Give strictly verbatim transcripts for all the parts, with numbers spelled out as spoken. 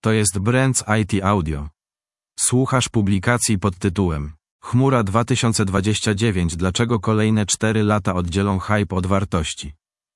To jest Brands I T Audio. Słuchasz publikacji pod tytułem Chmura dwa tysiące dwudziesty dziewiąty. Dlaczego kolejne cztery lata oddzielą hype od wartości?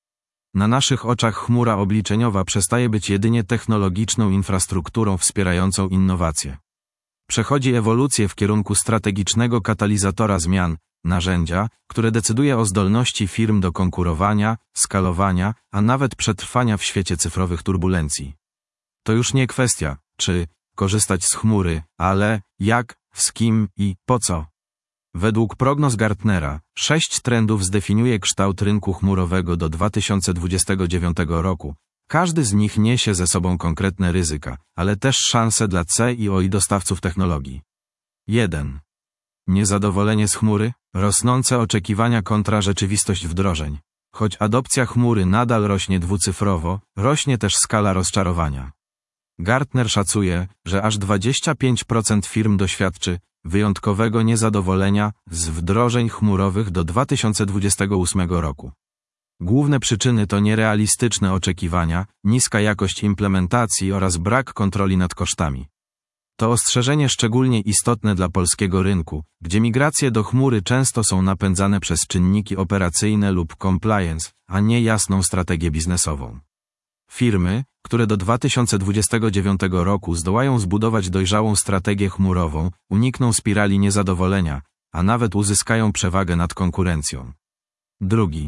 Na naszych oczach chmura obliczeniowa przestaje być jedynie technologiczną infrastrukturą wspierającą innowacje. Przechodzi ewolucję w kierunku strategicznego katalizatora zmian, narzędzia, które decyduje o zdolności firm do konkurowania, skalowania, a nawet przetrwania w świecie cyfrowych turbulencji. To już nie kwestia, czy korzystać z chmury, ale jak, z kim i po co. Według prognoz Gartnera, sześć trendów zdefiniuje kształt rynku chmurowego do dwa tysiące dwudziestego dziewiątego roku. Każdy z nich niesie ze sobą konkretne ryzyka, ale też szanse dla C I O i dostawców technologii. jeden. Niezadowolenie z chmury, rosnące oczekiwania kontra rzeczywistość wdrożeń. Choć adopcja chmury nadal rośnie dwucyfrowo, rośnie też skala rozczarowania. Gartner szacuje, że aż dwadzieścia pięć procent firm doświadczy wyjątkowego niezadowolenia z wdrożeń chmurowych do dwa tysiące dwudziestego ósmego roku. Główne przyczyny to nierealistyczne oczekiwania, niska jakość implementacji oraz brak kontroli nad kosztami. To ostrzeżenie szczególnie istotne dla polskiego rynku, gdzie migracje do chmury często są napędzane przez czynniki operacyjne lub compliance, a nie jasną strategię biznesową. Firmy, które do dwa tysiące dwudziestego dziewiątego roku zdołają zbudować dojrzałą strategię chmurową, unikną spirali niezadowolenia, a nawet uzyskają przewagę nad konkurencją. Drugi.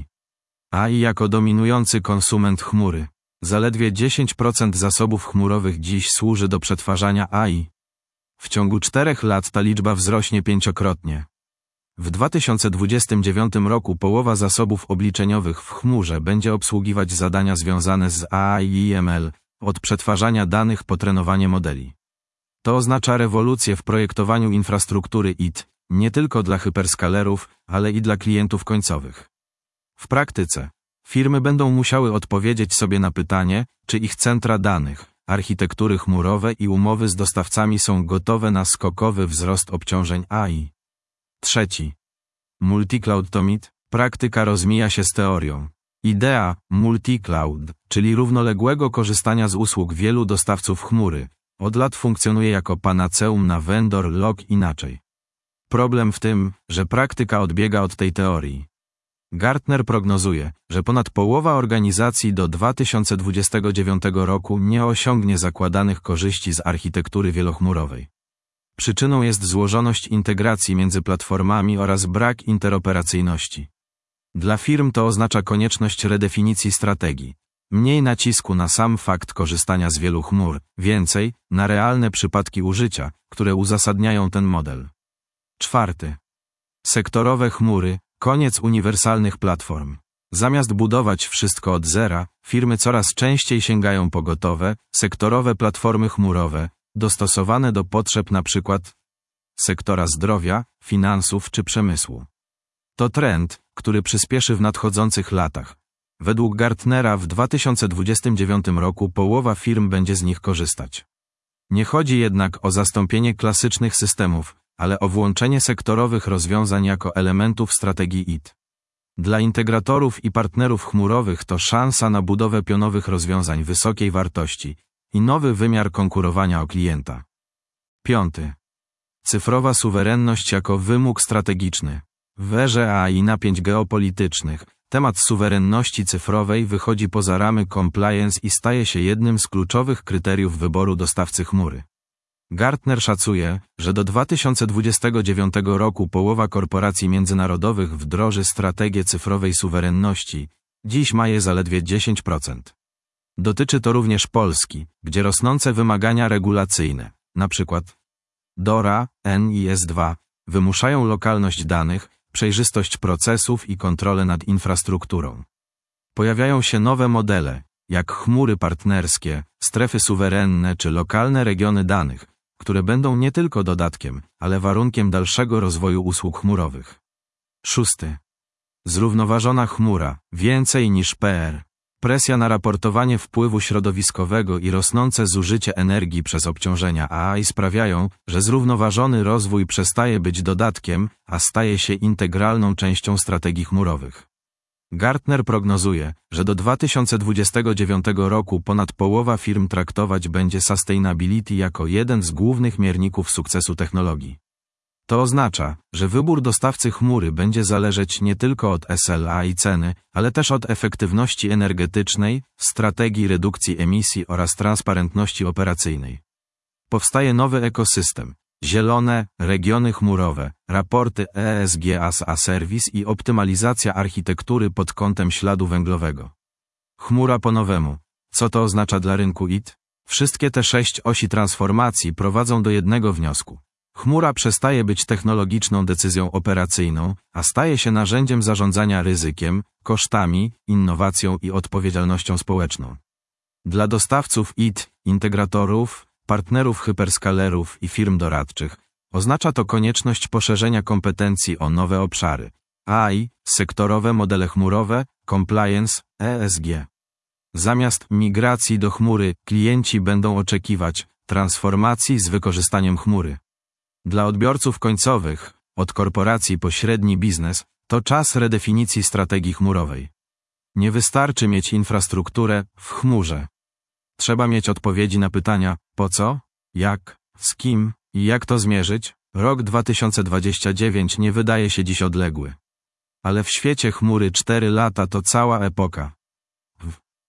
A I jako dominujący konsument chmury. Zaledwie dziesięć procent zasobów chmurowych dziś służy do przetwarzania A I. W ciągu czterech lat ta liczba wzrośnie pięciokrotnie. W dwa tysiące dwudziestym dziewiątym roku połowa zasobów obliczeniowych w chmurze będzie obsługiwać zadania związane z A I i M L, od przetwarzania danych po trenowanie modeli. To oznacza rewolucję w projektowaniu infrastruktury I T, nie tylko dla hyperskalerów, ale i dla klientów końcowych. W praktyce, firmy będą musiały odpowiedzieć sobie na pytanie, czy ich centra danych, architektury chmurowe i umowy z dostawcami są gotowe na skokowy wzrost obciążeń A I. Trzeci. Multicloud to mit, praktyka rozmija się z teorią. Idea multicloud, czyli równoległego korzystania z usług wielu dostawców chmury, od lat funkcjonuje jako panaceum na vendor lock inaczej. Problem w tym, że praktyka odbiega od tej teorii. Gartner prognozuje, że ponad połowa organizacji do dwa tysiące dwudziestego dziewiątego roku nie osiągnie zakładanych korzyści z architektury wielochmurowej. Przyczyną jest złożoność integracji między platformami oraz brak interoperacyjności. Dla firm to oznacza konieczność redefinicji strategii. Mniej nacisku na sam fakt korzystania z wielu chmur, więcej na realne przypadki użycia, które uzasadniają ten model. Czwarty. Sektorowe chmury, koniec uniwersalnych platform. Zamiast budować wszystko od zera, firmy coraz częściej sięgają po gotowe, sektorowe platformy chmurowe, dostosowane do potrzeb np. sektora zdrowia, finansów czy przemysłu. To trend, który przyspieszy w nadchodzących latach. Według Gartnera w dwa tysiące dwudziestym dziewiątym roku połowa firm będzie z nich korzystać. Nie chodzi jednak o zastąpienie klasycznych systemów, ale o włączenie sektorowych rozwiązań jako elementów strategii I T. Dla integratorów i partnerów chmurowych to szansa na budowę pionowych rozwiązań wysokiej wartości i nowy wymiar konkurowania o klienta. Piąty. Cyfrowa suwerenność jako wymóg strategiczny. W erze A I napięć geopolitycznych, temat suwerenności cyfrowej wychodzi poza ramy compliance i staje się jednym z kluczowych kryteriów wyboru dostawcy chmury. Gartner szacuje, że do dwa tysiące dwudziestego dziewiątego roku połowa korporacji międzynarodowych wdroży strategię cyfrowej suwerenności, dziś ma je zaledwie dziesięć procent. Dotyczy to również Polski, gdzie rosnące wymagania regulacyjne, np. DORA, N I S dwa, wymuszają lokalność danych, przejrzystość procesów i kontrolę nad infrastrukturą. Pojawiają się nowe modele, jak chmury partnerskie, strefy suwerenne czy lokalne regiony danych, które będą nie tylko dodatkiem, ale warunkiem dalszego rozwoju usług chmurowych. Szósty. Zrównoważona chmura, więcej niż P R. Presja na raportowanie wpływu środowiskowego i rosnące zużycie energii przez obciążenia A I sprawiają, że zrównoważony rozwój przestaje być dodatkiem, a staje się integralną częścią strategii chmurowych. Gartner prognozuje, że do dwa tysiące dwudziestego dziewiątego roku ponad połowa firm traktować będzie sustainability jako jeden z głównych mierników sukcesu technologii. To oznacza, że wybór dostawcy chmury będzie zależeć nie tylko od S L A i ceny, ale też od efektywności energetycznej, strategii redukcji emisji oraz transparentności operacyjnej. Powstaje nowy ekosystem. Zielone, regiony chmurowe, raporty E S G as a Service i optymalizacja architektury pod kątem śladu węglowego. Chmura po nowemu. Co to oznacza dla rynku I T? Wszystkie te sześć osi transformacji prowadzą do jednego wniosku. Chmura przestaje być technologiczną decyzją operacyjną, a staje się narzędziem zarządzania ryzykiem, kosztami, innowacją i odpowiedzialnością społeczną. Dla dostawców I T, integratorów, partnerów hyperskalerów i firm doradczych oznacza to konieczność poszerzenia kompetencji o nowe obszary A I, sektorowe modele chmurowe, compliance, E S G. Zamiast migracji do chmury, klienci będą oczekiwać transformacji z wykorzystaniem chmury. Dla odbiorców końcowych, od korporacji po średni biznes, to czas redefinicji strategii chmurowej. Nie wystarczy mieć infrastrukturę w chmurze. Trzeba mieć odpowiedzi na pytania po co, jak, z kim i jak to zmierzyć. Rok dwa tysiące dwudziesty dziewiąty nie wydaje się dziś odległy. Ale w świecie chmury cztery lata to cała epoka.